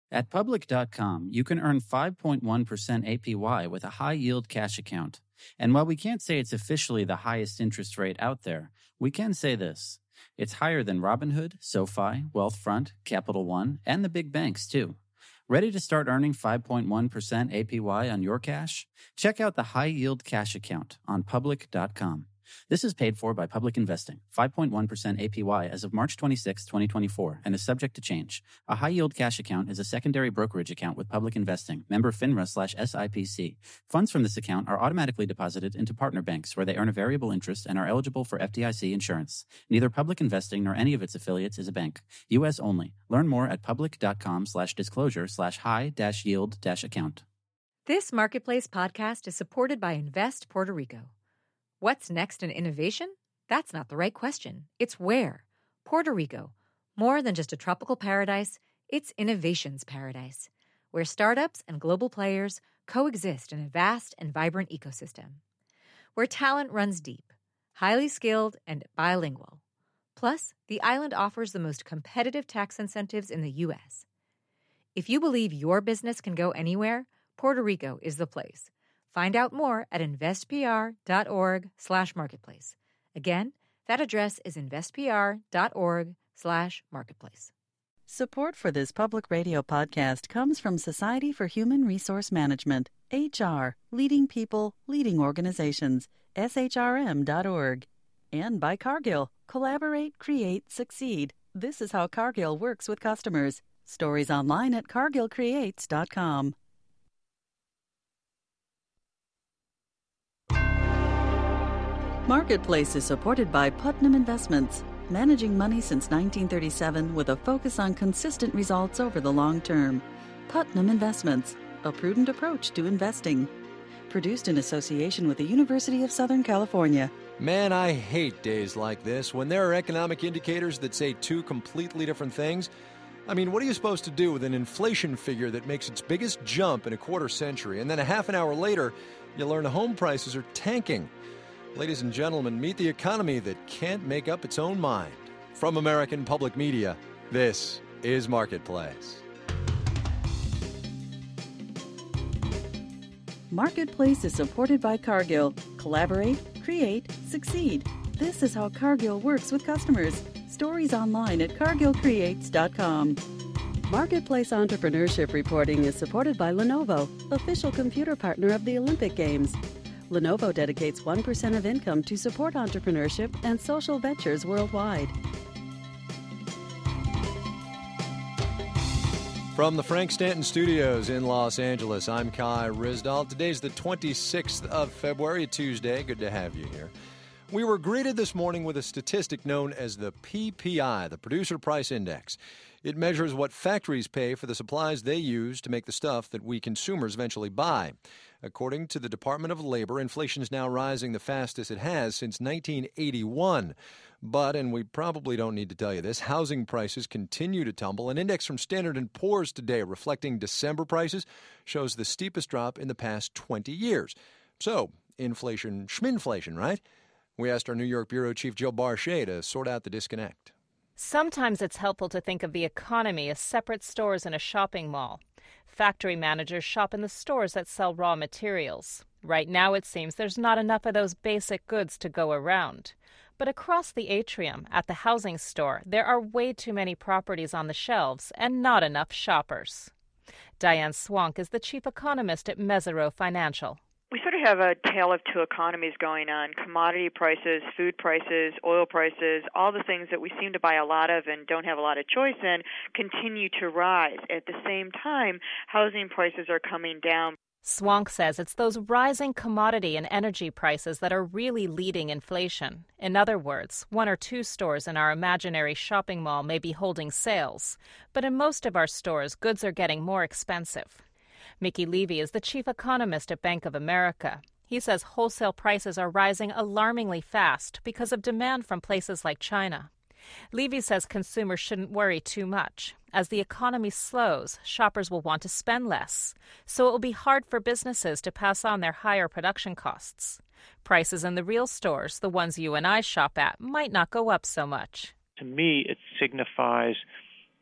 At Public.com, you can earn 5.1% APY with a high-yield cash account. And while we can't say it's officially the highest interest rate out there, we can say this. It's higher than Robinhood, SoFi, Wealthfront, Capital One, and the big banks, too. Ready to start earning 5.1% APY on your cash? Check out the high-yield cash account on Public.com. This is paid for by Public Investing, 5.1% APY as of March 26, 2024, and is subject to change. A high-yield cash account is a secondary brokerage account with Public Investing, member FINRA/SIPC. Funds from this account are automatically deposited into partner banks where they earn a variable interest and are eligible for FDIC insurance. Neither Public Investing nor any of its affiliates is a bank. U.S. only. Learn more at public.com/disclosure/high-yield-account. This Marketplace podcast is supported by Invest Puerto Rico. What's next in innovation? That's not the right question. It's where. Puerto Rico. More than just a tropical paradise, it's innovation's paradise, where startups and global players coexist in a vast and vibrant ecosystem. Where talent runs deep, highly skilled, and bilingual. Plus, the island offers the most competitive tax incentives in the U.S. If you believe your business can go anywhere, Puerto Rico is the place. Find out more at investpr.org/marketplace. Again, that address is investpr.org/marketplace. Support for this public radio podcast comes from Society for Human Resource Management, HR, Leading People, Leading Organizations, shrm.org. And by Cargill, Collaborate, Create, Succeed. This is how Cargill works with customers. Stories online at cargillcreates.com. Marketplace is supported by Putnam Investments, managing money since 1937 with a focus on consistent results over the long term. Putnam Investments, a prudent approach to investing. Produced in association with the University of Southern California. Man, I hate days like this when there are economic indicators that say two completely different things. I mean, what are you supposed to do with an inflation figure that makes its biggest jump in a quarter century, and then a half an hour later, you learn home prices are tanking? Ladies and gentlemen, meet the economy that can't make up its own mind. From American Public Media, this is Marketplace. Marketplace is supported by Cargill. Collaborate, create, succeed. This is how Cargill works with customers. Stories online at cargillcreates.com. Marketplace Entrepreneurship Reporting is supported by Lenovo, official computer partner of the Olympic Games. Lenovo dedicates 1% of income to support entrepreneurship and social ventures worldwide. From the Frank Stanton Studios in Los Angeles, I'm Kai Ryssdal. Today's the 26th of February, Tuesday. Good to have you here. We were greeted this morning with a statistic known as the PPI, the Producer Price Index. It measures what factories pay for the supplies they use to make the stuff that we consumers eventually buy. According to the Department of Labor, inflation is now rising the fastest it has since 1981. But, and we probably don't need to tell you this, housing prices continue to tumble. An index from Standard & Poor's today reflecting December prices shows the steepest drop in the past 20 years. So, inflation, schminflation, right? We asked our New York Bureau Chief Jill Barchet to sort out the disconnect. Sometimes it's helpful to think of the economy as separate stores in a shopping mall. Factory managers shop in the stores that sell raw materials. Right now, it seems there's not enough of those basic goods to go around. But across the atrium, at the housing store, there are way too many properties on the shelves and not enough shoppers. Diane Swank is the chief economist at Mesirow Financial. We sort of have a tale of two economies going on. Commodity prices, food prices, oil prices, all the things that we seem to buy a lot of and don't have a lot of choice in continue to rise. At the same time, housing prices are coming down. Swank says it's those rising commodity and energy prices that are really leading inflation. In other words, one or two stores in our imaginary shopping mall may be holding sales, but in most of our stores, goods are getting more expensive. Mickey Levy is the chief economist at Bank of America. He says wholesale prices are rising alarmingly fast because of demand from places like China. Levy says consumers shouldn't worry too much. As the economy slows, shoppers will want to spend less, so it will be hard for businesses to pass on their higher production costs. Prices in the real stores, the ones you and I shop at, might not go up so much. To me, it signifies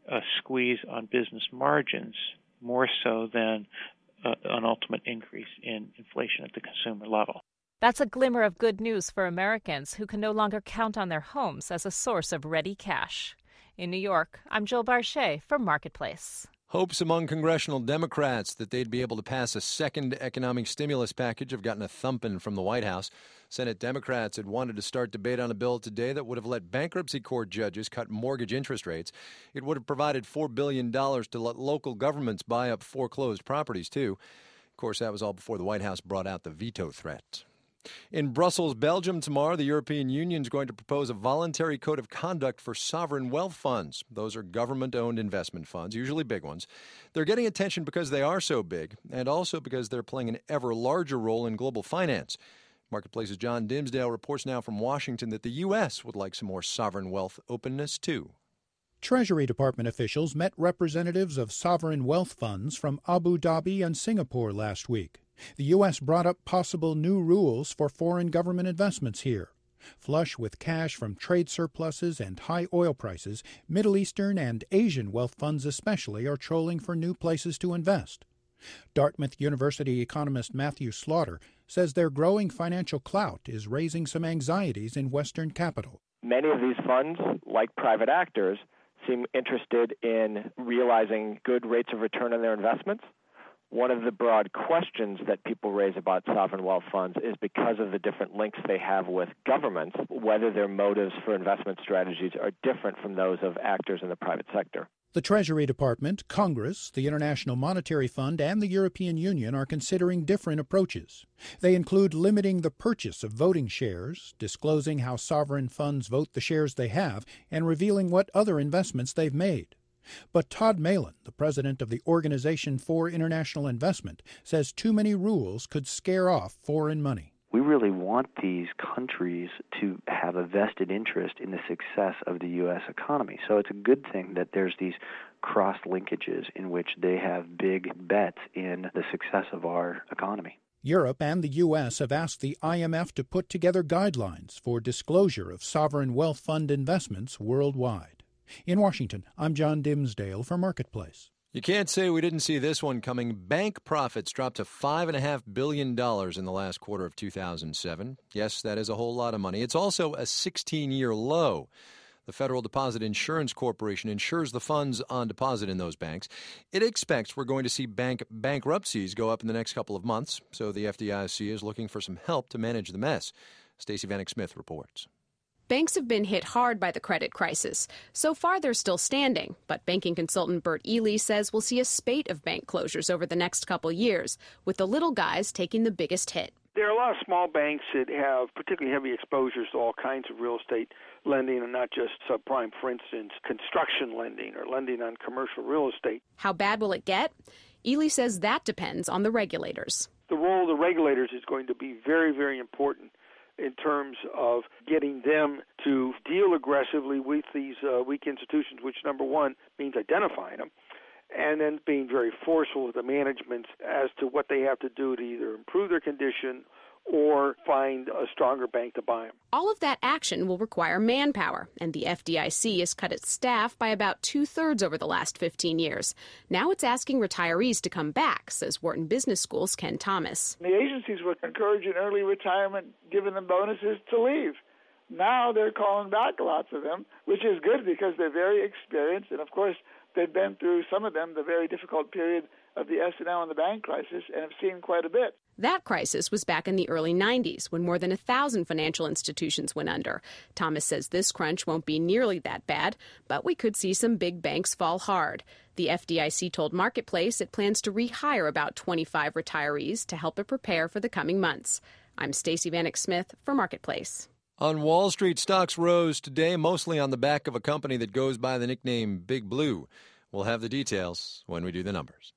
a squeeze on business margins more so than an ultimate increase in inflation at the consumer level. That's a glimmer of good news for Americans who can no longer count on their homes as a source of ready cash. In New York, I'm Jill Barchet for Marketplace. Hopes among congressional Democrats that they'd be able to pass a second economic stimulus package have gotten a thumping from the White House. Senate Democrats had wanted to start debate on a bill today that would have let bankruptcy court judges cut mortgage interest rates. It would have provided $4 billion to let local governments buy up foreclosed properties, too. Of course, that was all before the White House brought out the veto threat. In Brussels, Belgium, tomorrow, the European Union is going to propose a voluntary code of conduct for sovereign wealth funds. Those are government-owned investment funds, usually big ones. They're getting attention because they are so big, and also because they're playing an ever larger role in global finance. Marketplace's John Dimsdale reports now from Washington that the U.S. would like some more sovereign wealth openness, too. Treasury Department officials met representatives of sovereign wealth funds from Abu Dhabi and Singapore last week. The U.S. brought up possible new rules for foreign government investments here. Flush with cash from trade surpluses and high oil prices, Middle Eastern and Asian wealth funds especially are trolling for new places to invest. Dartmouth University economist Matthew Slaughter says their growing financial clout is raising some anxieties in Western capital. Many of these funds, like private actors, seem interested in realizing good rates of return on their investments. One of the broad questions that people raise about sovereign wealth funds is because of the different links they have with governments, whether their motives for investment strategies are different from those of actors in the private sector. The Treasury Department, Congress, the International Monetary Fund, and the European Union are considering different approaches. They include limiting the purchase of voting shares, disclosing how sovereign funds vote the shares they have, and revealing what other investments they've made. But Todd Malin, the president of the Organization for International Investment, says too many rules could scare off foreign money. We really want these countries to have a vested interest in the success of the U.S. economy. So it's a good thing that there's these cross-linkages in which they have big bets in the success of our economy. Europe and the U.S. have asked the IMF to put together guidelines for disclosure of sovereign wealth fund investments worldwide. In Washington, I'm John Dimsdale for Marketplace. You can't say we didn't see this one coming. Bank profits dropped to $5.5 billion in the last quarter of 2007. Yes, that is a whole lot of money. It's also a 16-year low. The Federal Deposit Insurance Corporation insures the funds on deposit in those banks. It expects we're going to see bank bankruptcies go up in the next couple of months, so the FDIC is looking for some help to manage the mess. Stacey Vanek Smith reports. Banks have been hit hard by the credit crisis. So far, they're still standing, but banking consultant Bert Ely says we'll see a spate of bank closures over the next couple years, with the little guys taking the biggest hit. There are a lot of small banks that have particularly heavy exposures to all kinds of real estate lending and not just subprime. For instance, construction lending or lending on commercial real estate. How bad will it get? Ely says that depends on the regulators. The role of the regulators is going to be very, very important in terms of getting them to deal aggressively with these weak institutions, which, number one, means identifying them, and then being very forceful with the management as to what they have to do to either improve their condition or find a stronger bank to buy them. All of that action will require manpower, and the FDIC has cut its staff by about 2/3 over the last 15 years. Now it's asking retirees to come back, says Wharton Business School's Ken Thomas. The agencies were encouraging early retirement, giving them bonuses to leave. Now they're calling back lots of them, which is good because they're very experienced, and of course they've been through, some of them, the very difficult period of the S&L and the bank crisis and have seen quite a bit. That crisis was back in the early 90s when more than 1,000 financial institutions went under. Thomas says this crunch won't be nearly that bad, but we could see some big banks fall hard. The FDIC told Marketplace it plans to rehire about 25 retirees to help it prepare for the coming months. I'm Stacey Vanek Smith for Marketplace. On Wall Street, stocks rose today, mostly on the back of a company that goes by the nickname Big Blue. We'll have the details when we do the numbers.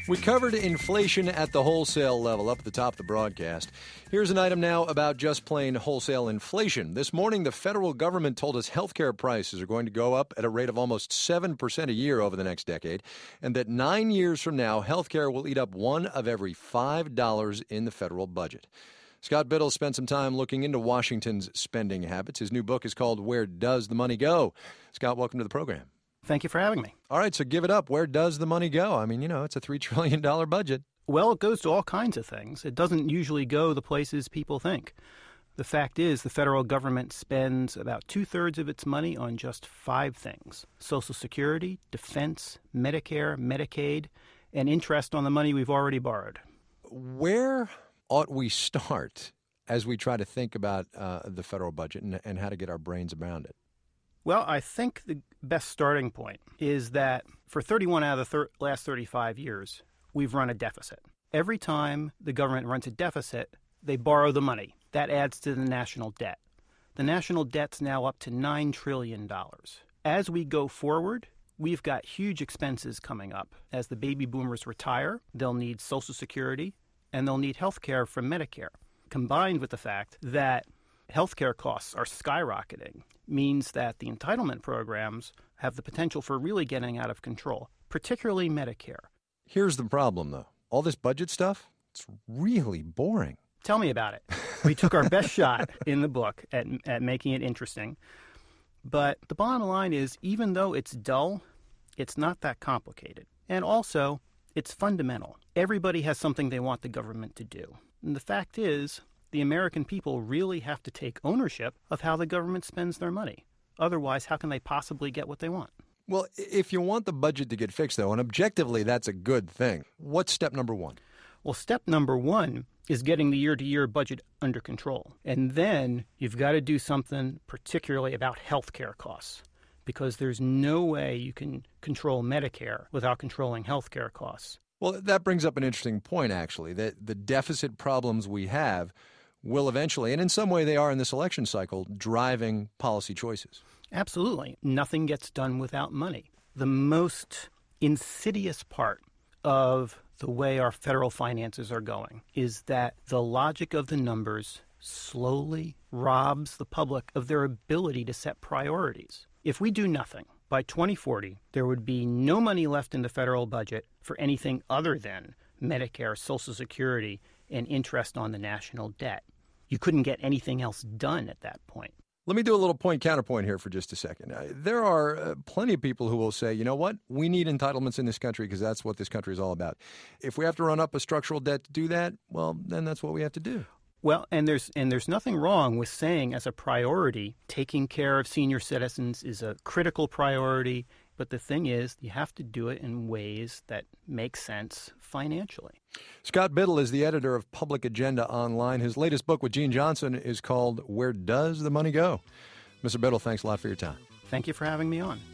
We covered inflation at the wholesale level up at the top of the broadcast. Here's an item now about just plain wholesale inflation. This morning, the federal government told us healthcare prices are going to go up at a rate of almost 7% a year over the next decade, and that 9 years from now, healthcare will eat up $1 of every $5 in the federal budget. Scott Biddle spent some time looking into Washington's spending habits. His new book is called Where Does the Money Go? Scott, welcome to the program. Thank you for having me. All right, so give it up. Where does the money go? I mean, it's a $3 trillion budget. Well, it goes to all kinds of things. It doesn't usually go the places people think. The fact is, the federal government spends about 2/3 of its money on just 5 things: Social Security, defense, Medicare, Medicaid, and interest on the money we've already borrowed. Where ought we start as we try to think about the federal budget and how to get our brains around it? Well, I think the best starting point is that for 31 out of the last 35 years, we've run a deficit. Every time the government runs a deficit, they borrow the money. That adds to the national debt. The national debt's now up to $9 trillion. As we go forward, we've got huge expenses coming up. As the baby boomers retire, they'll need Social Security and they'll need health care from Medicare. Combined with the fact that healthcare costs are skyrocketing means that the entitlement programs have the potential for really getting out of control, particularly Medicare. Here's the problem, though. All this budget stuff, it's really boring. Tell me about it. We took our best shot in the book at making it interesting. But the bottom line is, even though it's dull, it's not that complicated. And also, it's fundamental. Everybody has something they want the government to do. And the fact is, the American people really have to take ownership of how the government spends their money. Otherwise, how can they possibly get what they want? Well, if you want the budget to get fixed, though, and objectively that's a good thing, what's step number one? Well, step number one is getting the year-to-year budget under control. And then you've got to do something particularly about health care costs, because there's no way you can control Medicare without controlling health care costs. Well, that brings up an interesting point, actually, that the deficit problems we have will eventually, and in some way they are in this election cycle, driving policy choices. Absolutely. Nothing gets done without money. The most insidious part of the way our federal finances are going is that the logic of the numbers slowly robs the public of their ability to set priorities. If we do nothing, by 2040, there would be no money left in the federal budget for anything other than Medicare, Social Security, and interest on the national debt. You couldn't get anything else done at that point. Let me do a little point-counterpoint here for just a second. There are plenty of people who will say, you know what, we need entitlements in this country because that's what this country is all about. If we have to run up a structural debt to do that, well, then that's what we have to do. Well, and there's nothing wrong with saying as a priority, taking care of senior citizens is a critical priority. But the thing is, you have to do it in ways that make sense financially. Scott Biddle is the editor of Public Agenda Online. His latest book with Gene Johnson is called Where Does the Money Go? Mr. Biddle, thanks a lot for your time. Thank you for having me on.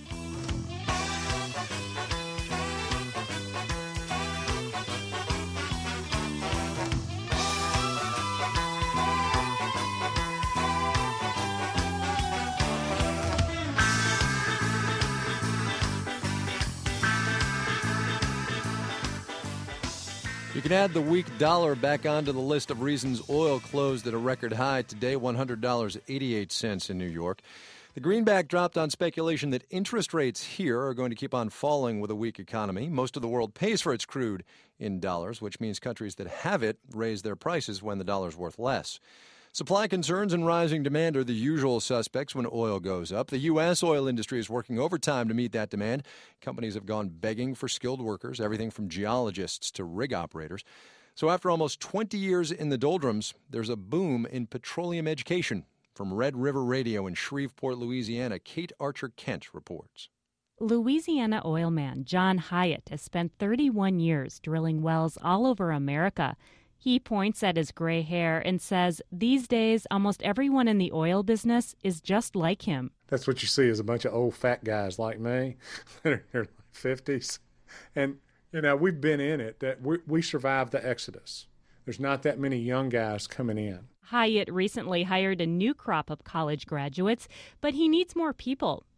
You can add the weak dollar back onto the list of reasons oil closed at a record high today, $100.88 in New York. The greenback dropped on speculation that interest rates here are going to keep on falling with a weak economy. Most of the world pays for its crude in dollars, which means countries that have it raise their prices when the dollar's worth less. Supply concerns and rising demand are the usual suspects when oil goes up. The U.S. oil industry is working overtime to meet that demand. Companies have gone begging for skilled workers, everything from geologists to rig operators. So after almost 20 years in the doldrums, there's a boom in petroleum education. From Red River Radio in Shreveport, Louisiana, Kate Archer-Kent reports. Louisiana oil man John Hyatt has spent 31 years drilling wells all over America. He points at his gray hair and says these days almost everyone in the oil business is just like him. That's what you see is a bunch of old fat guys like me that are in their 50s. And, you know, we've been in it. That we survived the exodus. There's not that many young guys coming in. Hyatt recently hired a new crop of college graduates, but he needs more people.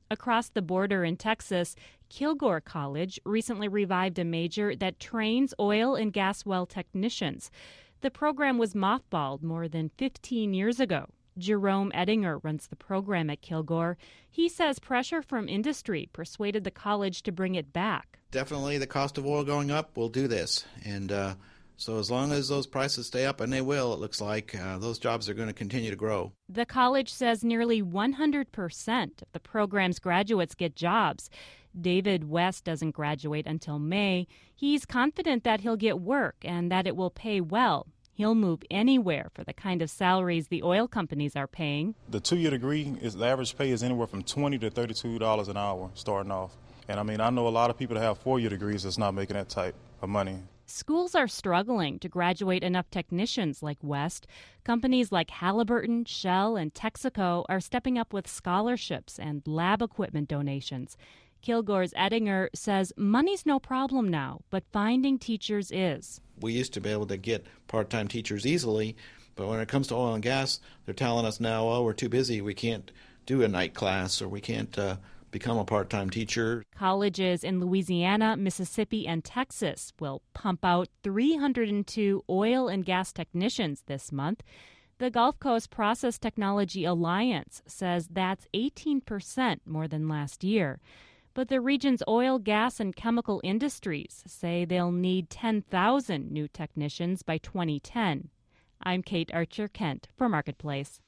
Across the border in Texas, Kilgore College recently revived a major that trains oil and gas well technicians. The program was mothballed more than 15 years ago. Jerome Ettinger runs the program at Kilgore. He says pressure from industry persuaded the college to bring it back. Definitely the cost of oil going up will do this. And so as long as those prices stay up, and they will, it looks like, those jobs are going to continue to grow. The college says nearly 100% of the program's graduates get jobs. David West doesn't graduate until May. He's confident that he'll get work and that it will pay well. He'll move anywhere for the kind of salaries the oil companies are paying. The 2-year degree, the average pay is anywhere from $20 to $32 an hour starting off. And I know a lot of people that have 4-year degrees that's not making that type of money. Schools are struggling to graduate enough technicians like West. Companies like Halliburton, Shell, and Texaco are stepping up with scholarships and lab equipment donations. Kilgore's Ettinger says money's no problem now, but finding teachers is. We used to be able to get part-time teachers easily, but when it comes to oil and gas, they're telling us now, oh, we're too busy, we can't do a night class, or we can't become a part-time teacher. Colleges in Louisiana, Mississippi, and Texas will pump out 302 oil and gas technicians this month. The Gulf Coast Process Technology Alliance says that's 18% more than last year. But the region's oil, gas, and chemical industries say they'll need 10,000 new technicians by 2010. I'm Kate Archer-Kent for Marketplace.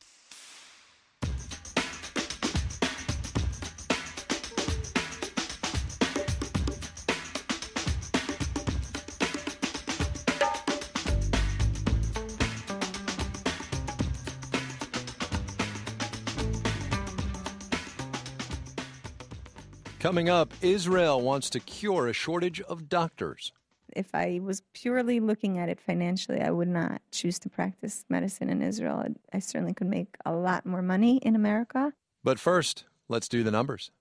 Coming up, Israel wants to cure a shortage of doctors. If I was purely looking at it financially, I would not choose to practice medicine in Israel. I certainly could make a lot more money in America. But first, let's do the numbers.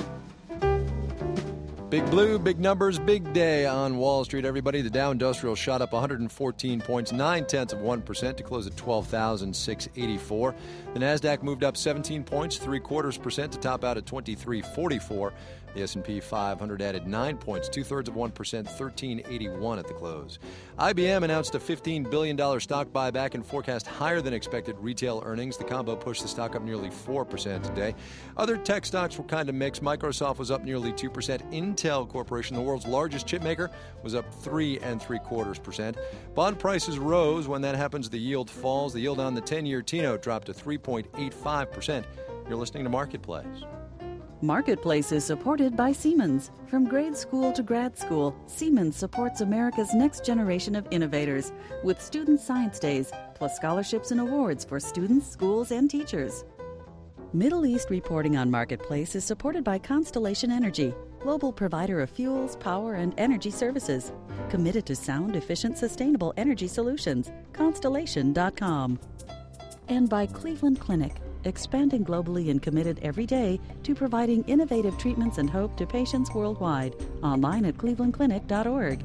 Big blue, big numbers, big day on Wall Street, everybody. The Dow Industrial shot up 114 points, 0.9% to close at 12,684. The Nasdaq moved up 17 points, 0.75% to top out at 2344. The S&P 500 added 9 points, 2/3%, 1381 at the close. IBM announced a $15 billion stock buyback and forecast higher than expected retail earnings. The combo pushed the stock up nearly 4% today. Other tech stocks were kind of mixed. Microsoft was up nearly 2%. Intel Corporation, the world's largest chip maker, was up 3.75%. Bond prices rose. When that happens, the yield falls. The yield on the 10-year T-note dropped to 3.85%. You're listening to Marketplace. Marketplace is supported by Siemens. From grade school to grad school, Siemens supports America's next generation of innovators with Student Science Days, plus scholarships and awards for students, schools, and teachers. Middle East reporting on Marketplace is supported by Constellation Energy, global provider of fuels, power, and energy services. Committed to sound, efficient, sustainable energy solutions. Constellation.com. And by Cleveland Clinic, expanding globally and committed every day to providing innovative treatments and hope to patients worldwide. Online at clevelandclinic.org.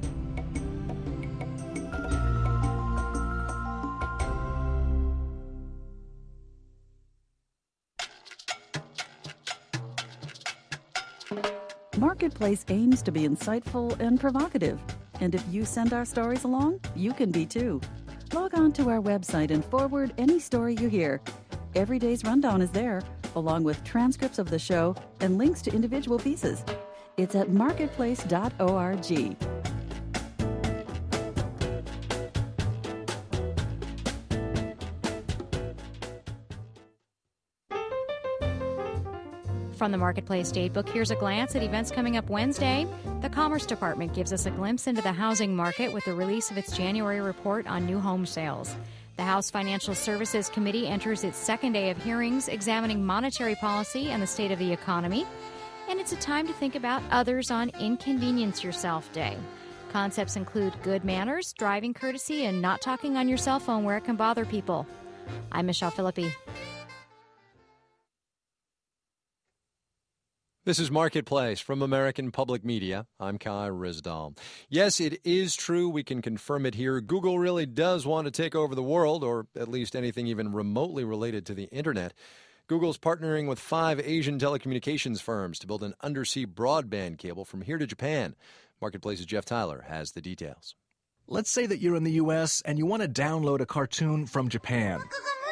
Marketplace aims to be insightful and provocative. And if you send our stories along, you can be too. Log on to our website and forward any story you hear. Every day's rundown is there, along with transcripts of the show and links to individual pieces. It's at marketplace.org. From the Marketplace Datebook, here's a glance at events coming up Wednesday. The Commerce Department gives us a glimpse into the housing market with the release of its January report on new home sales. The House Financial Services Committee enters its second day of hearings examining monetary policy and the state of the economy. And it's a time to think about others on Inconvenience Yourself Day. Concepts include good manners, driving courtesy, and not talking on your cell phone where it can bother people. I'm Michelle Philippi. This is Marketplace from American Public Media. I'm Kai Ryssdal. Yes, it is true. We can confirm it here. Google really does want to take over the world, or at least anything even remotely related to the Internet. Google's partnering with 5 Asian telecommunications firms to build an undersea broadband cable from here to Japan. Marketplace's Jeff Tyler has the details. Let's say that you're in the U.S. and you want to download a cartoon from Japan.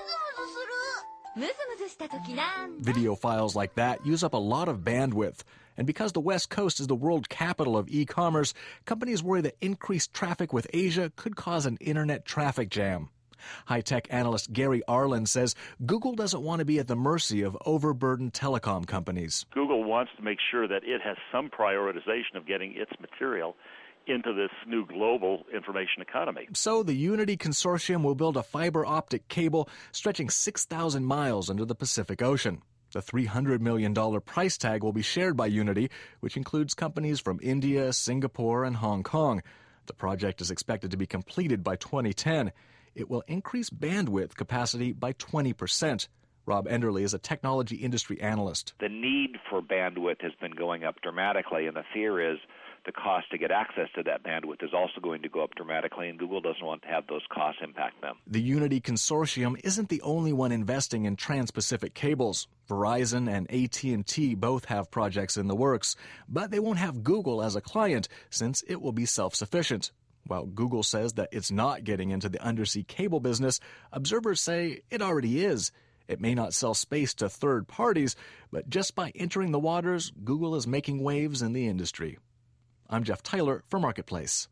Video files like that use up a lot of bandwidth. And because the West Coast is the world capital of e-commerce, companies worry that increased traffic with Asia could cause an internet traffic jam. High-tech analyst Gary Arlen says Google doesn't want to be at the mercy of overburdened telecom companies. Google wants to make sure that it has some prioritization of getting its material into this new global information economy. So the Unity Consortium will build a fiber optic cable stretching 6,000 miles under the Pacific Ocean. The $300 million price tag will be shared by Unity, which includes companies from India, Singapore, and Hong Kong. The project is expected to be completed by 2010. It will increase bandwidth capacity by 20%. Rob Enderle is a technology industry analyst. The need for bandwidth has been going up dramatically, and the fear is the cost to get access to that bandwidth is also going to go up dramatically, and Google doesn't want to have those costs impact them. The Unity Consortium isn't the only one investing in trans-Pacific cables. Verizon and AT&T both have projects in the works, but they won't have Google as a client since it will be self-sufficient. While Google says that it's not getting into the undersea cable business, observers say it already is. It may not sell space to third parties, but just by entering the waters, Google is making waves in the industry. I'm Jeff Tyler for Marketplace.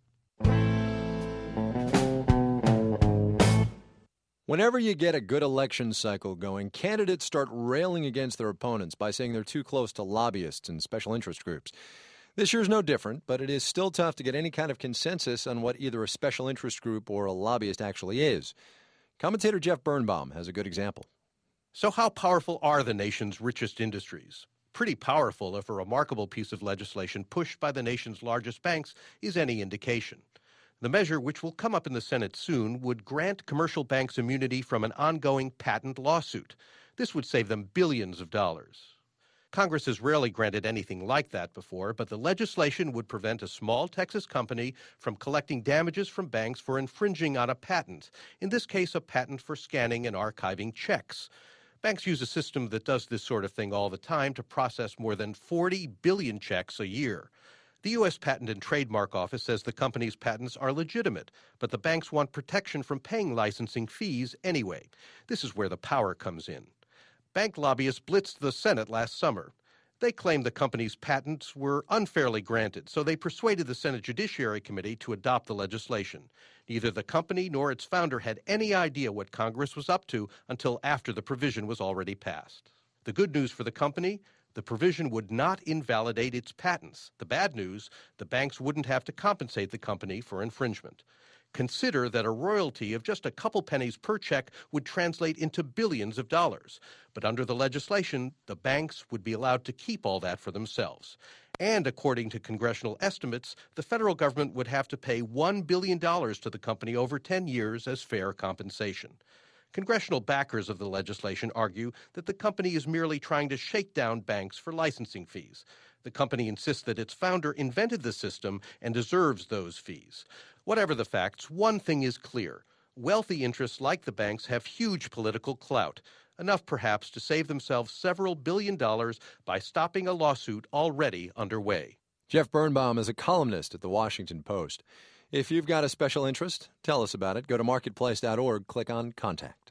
Whenever you get a good election cycle going, candidates start railing against their opponents by saying they're too close to lobbyists and special interest groups. This year's no different, but it is still tough to get any kind of consensus on what either a special interest group or a lobbyist actually is. Commentator Jeff Birnbaum has a good example. So how powerful are the nation's richest industries? Pretty powerful if a remarkable piece of legislation pushed by the nation's largest banks is any indication. The measure, which will come up in the Senate soon, would grant commercial banks immunity from an ongoing patent lawsuit. This would save them billions of dollars. Congress has rarely granted anything like that before, but the legislation would prevent a small Texas company from collecting damages from banks for infringing on a patent, in this case a patent for scanning and archiving checks. Banks use a system that does this sort of thing all the time to process more than 40 billion checks a year. The U.S. Patent and Trademark Office says the company's patents are legitimate, but the banks want protection from paying licensing fees anyway. This is where the power comes in. Bank lobbyists blitzed the Senate last summer. They claimed the company's patents were unfairly granted, so they persuaded the Senate Judiciary Committee to adopt the legislation. Neither the company nor its founder had any idea what Congress was up to until after the provision was already passed. The good news for the company? The provision would not invalidate its patents. The bad news? The banks wouldn't have to compensate the company for infringement. Consider that a royalty of just a couple pennies per check would translate into billions of dollars. But under the legislation, the banks would be allowed to keep all that for themselves. And according to congressional estimates, the federal government would have to pay $1 billion to the company over 10 years as fair compensation. Congressional backers of the legislation argue that the company is merely trying to shake down banks for licensing fees. The company insists that its founder invented the system and deserves those fees. Whatever the facts, one thing is clear. Wealthy interests like the banks have huge political clout, enough perhaps to save themselves several $1 billion by stopping a lawsuit already underway. Jeff Birnbaum is a columnist at The Washington Post. If you've got a special interest, tell us about it. Go to marketplace.org, click on Contact.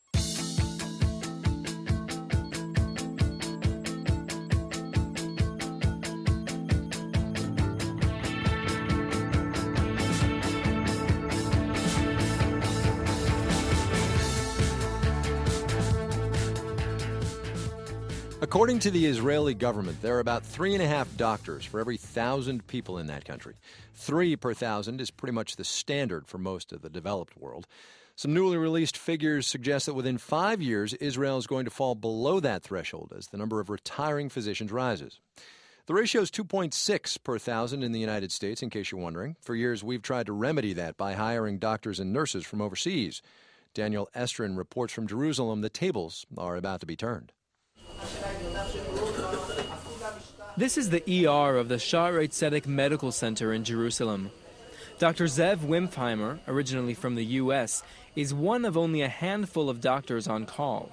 According to the Israeli government, there are about 3.5 doctors for every 1,000 people in that country. 3 per 1,000 is pretty much the standard for most of the developed world. Some newly released figures suggest that within 5 years, Israel is going to fall below that threshold as the number of retiring physicians rises. The ratio is 2.6 per 1,000 in the United States, in case you're wondering. For years, we've tried to remedy that by hiring doctors and nurses from overseas. Daniel Estrin reports from Jerusalem the tables are about to be turned. This is the ER of the Shaarei Tzedek Medical Center in Jerusalem. Dr. Zev Wimpheimer, originally from the U.S., is one of only a handful of doctors on call.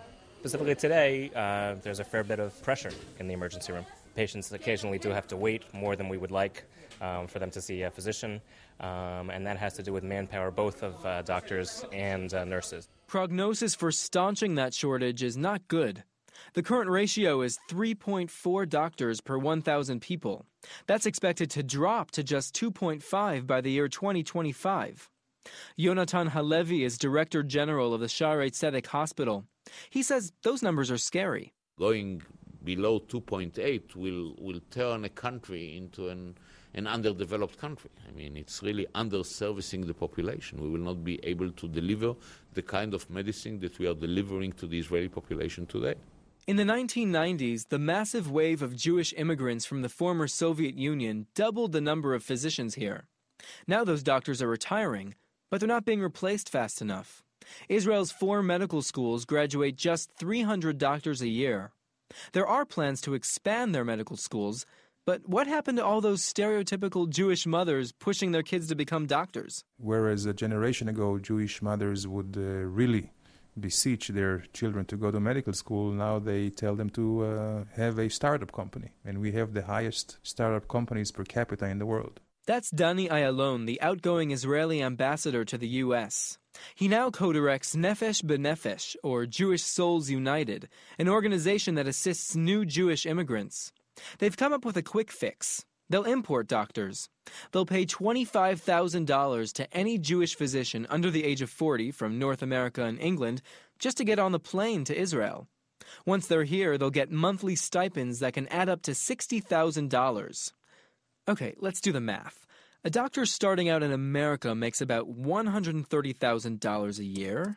Specifically today, there's a fair bit of pressure in the emergency room. Patients occasionally do have to wait more than we would like for them to see a physician, and that has to do with manpower, both of doctors and nurses. Prognosis for staunching that shortage is not good. The current ratio is 3.4 doctors per 1,000 people. That's expected to drop to just 2.5 by the year 2025. Yonatan Halevi is Director General of the Shaarei Tzedek Hospital. He says those numbers are scary. Going below 2.8 will turn a country into an underdeveloped country. I mean, it's really underservicing the population. We will not be able to deliver the kind of medicine that we are delivering to the Israeli population today. In the 1990s, the massive wave of Jewish immigrants from the former Soviet Union doubled the number of physicians here. Now those doctors are retiring, but they're not being replaced fast enough. Israel's 4 medical schools graduate just 300 doctors a year. There are plans to expand their medical schools, but what happened to all those stereotypical Jewish mothers pushing their kids to become doctors? Whereas a generation ago, Jewish mothers would really beseech their children to go to medical school, now they tell them to have a startup company. And we have the highest startup companies per capita in the world. That's Dani Ayalon, the outgoing Israeli ambassador to the U.S. He now co-directs Nefesh B'Nefesh, or Jewish Souls United, an organization that assists new Jewish immigrants. They've come up with a quick fix. They'll import doctors. They'll pay $25,000 to any Jewish physician under the age of 40 from North America and England just to get on the plane to Israel. Once they're here, they'll get monthly stipends that can add up to $60,000. Okay, let's do the math. A doctor starting out in America makes about $130,000 a year.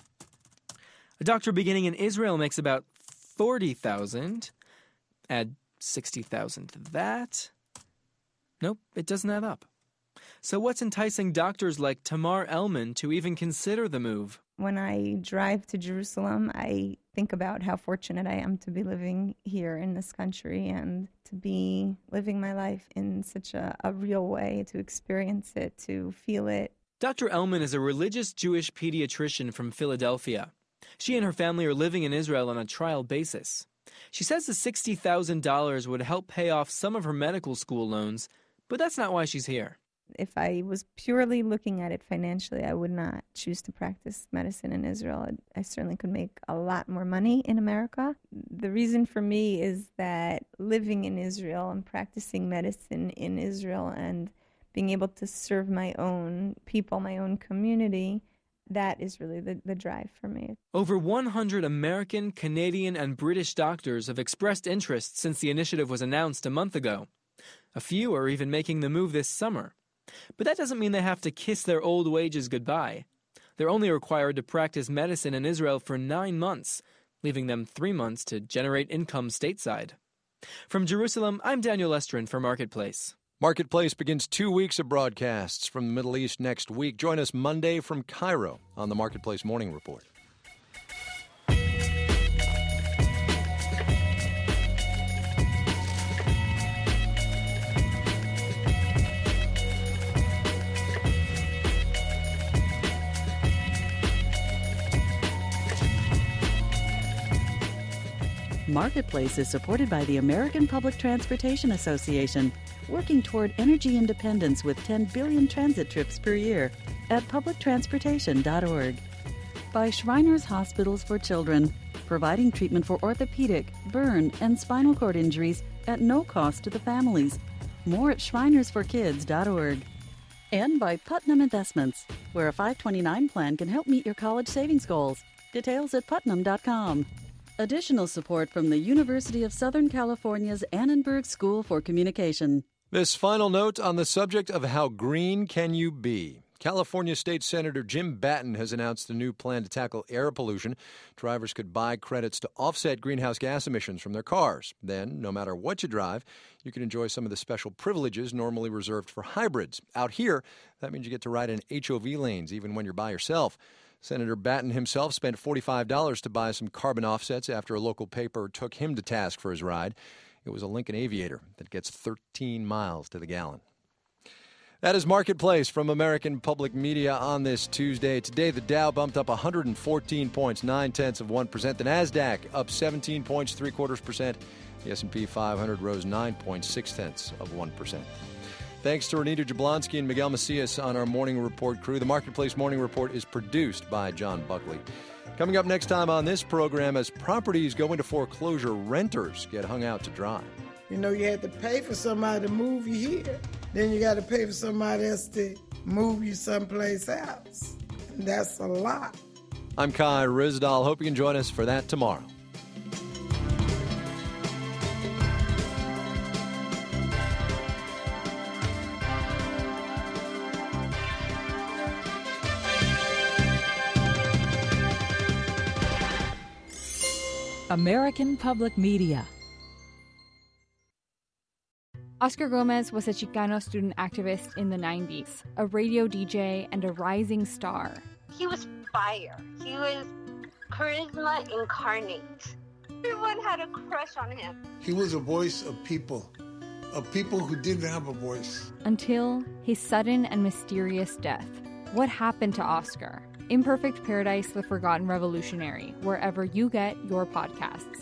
A doctor beginning in Israel makes about $40,000. Add $60,000 to that. Nope, it doesn't add up. So what's enticing doctors like Tamar Elman to even consider the move? When I drive to Jerusalem, I think about how fortunate I am to be living here in this country and to be living my life in such a real way, to experience it, to feel it. Dr. Elman is a religious Jewish pediatrician from Philadelphia. She and her family are living in Israel on a trial basis. She says the $60,000 would help pay off some of her medical school loans, but that's not why she's here. If I was purely looking at it financially, I would not choose to practice medicine in Israel. I certainly could make a lot more money in America. The reason for me is that living in Israel and practicing medicine in Israel and being able to serve my own people, my own community, that is really the drive for me. Over 100 American, Canadian, and British doctors have expressed interest since the initiative was announced a month ago. A few are even making the move this summer. But that doesn't mean they have to kiss their old wages goodbye. They're only required to practice medicine in Israel for 9 months, leaving them 3 months to generate income stateside. From Jerusalem, I'm Daniel Estrin for Marketplace. Marketplace begins 2 weeks of broadcasts from the Middle East next week. Join us Monday from Cairo on the Marketplace Morning Report. Marketplace is supported by the American Public Transportation Association, working toward energy independence with 10 billion transit trips per year at publictransportation.org. By Shriners Hospitals for Children, providing treatment for orthopedic, burn, and spinal cord injuries at no cost to the families. More at shrinersforkids.org. And by Putnam Investments, where a 529 plan can help meet your college savings goals. Details at putnam.com. Additional support from the University of Southern California's Annenberg School for Communication. This final note on the subject of how green can you be. California State Senator Jim Batten has announced a new plan to tackle air pollution. Drivers could buy credits to offset greenhouse gas emissions from their cars. Then, no matter what you drive, you can enjoy some of the special privileges normally reserved for hybrids. Out here, that means you get to ride in HOV lanes even when you're by yourself. Senator Batten himself spent $45 to buy some carbon offsets after a local paper took him to task for his ride. It was a Lincoln Aviator that gets 13 miles to the gallon. That is Marketplace from American Public Media on this Tuesday. Today, the Dow bumped up 114 points, 0.9%. The NASDAQ up 17 points, 0.75%. The S&P 500 rose 9.6%. Thanks to Renita Jablonski and Miguel Macias on our Morning Report crew. The Marketplace Morning Report is produced by John Buckley. Coming up next time on this program, as properties go into foreclosure, renters get hung out to dry. You know, you had to pay for somebody to move you here. Then you got to pay for somebody else to move you someplace else. And that's a lot. I'm Kai Ryssdal. Hope you can join us for that tomorrow. American Public Media. Oscar Gomez was a Chicano student activist in the 90s, a radio DJ, and a rising star. He was fire. He was charisma incarnate. Everyone had a crush on him. He was a voice of people who didn't have a voice. Until his sudden and mysterious death. What happened to Oscar? Imperfect Paradise, The Forgotten Revolutionary, wherever you get your podcasts.